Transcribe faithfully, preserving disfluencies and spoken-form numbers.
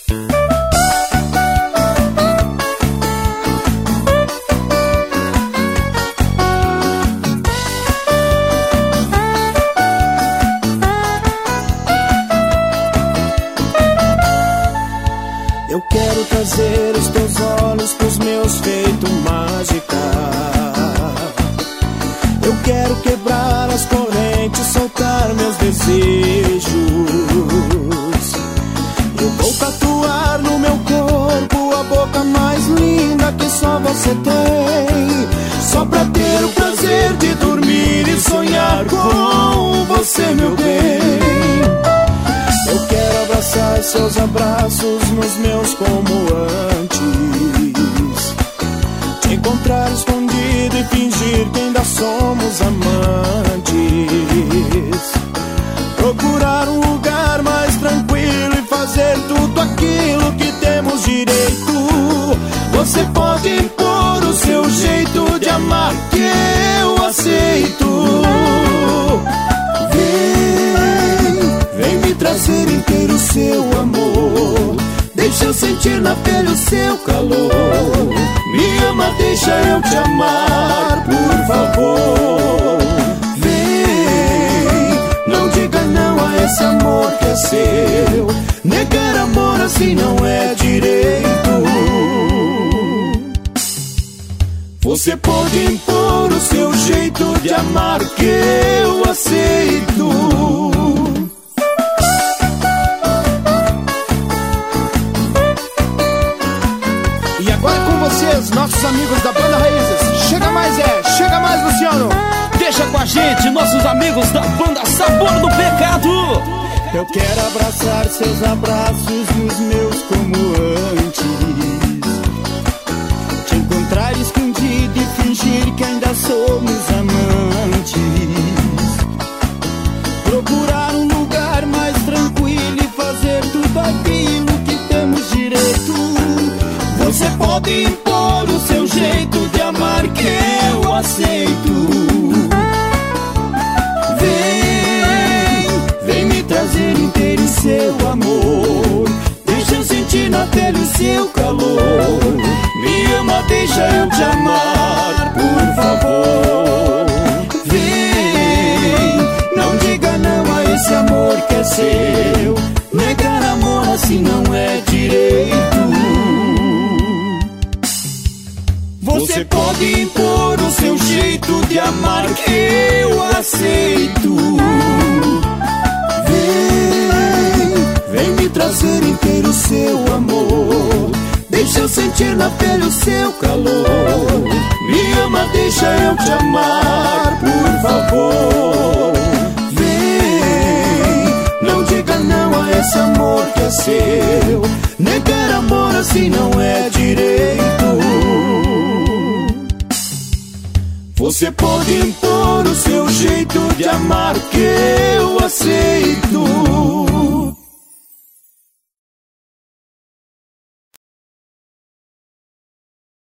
Eu quero trazer os teus olhos pros meus feitos mágica. Eu quero quebrar as correntes, soltar meus desejos. Eu vou tatuar no meu corpo a boca mais linda que só você tem, só pra ter o prazer de dormir e sonhar com você, meu bem. Eu quero abraçar seus abraços nos meus como antes, te encontrar escondido e fingir que ainda somos amantes, procurar um lugar mais tranquilo e fazer tudo aquilo que temos direito. Você pode impor o seu jeito de amar que eu aceito. Vem me trazer inteiro o seu amor, deixa eu sentir na pele o seu calor. Me ama, deixa eu te amar, por favor. Vem, não diga não a esse amor que é seu. Negar amor assim não é direito. Você pode impor o seu jeito de amar que eu aceito. Vocês, nossos amigos da Banda Raízes. Chega mais, é, chega mais, Luciano. Deixa com a gente, nossos amigos da Banda Sabor do Pecado. Eu quero abraçar seus abraços e os meus como antes, te encontrar escondido e fingir que ainda somos amantes, procurar um lugar mais tranquilo e fazer tudo aquilo que temos direito. Você pode impor o seu jeito de amar que eu aceito. Vem, vem me trazer inteiro o seu amor, deixa eu sentir na pele o seu calor. Me ama, deixa eu te amar, por favor. Vem, não diga não a esse amor que é seu. Negar amor assim não é direito. Você pode impor o seu jeito de amar que eu aceito. Vem, vem me trazer inteiro o seu amor, deixa eu sentir na pele o seu calor. Me ama, deixa eu te amar, por favor. Vem, não diga não a esse amor que é seu. Negar amor assim não é direito. Você pode impor o seu jeito de amar que eu aceito.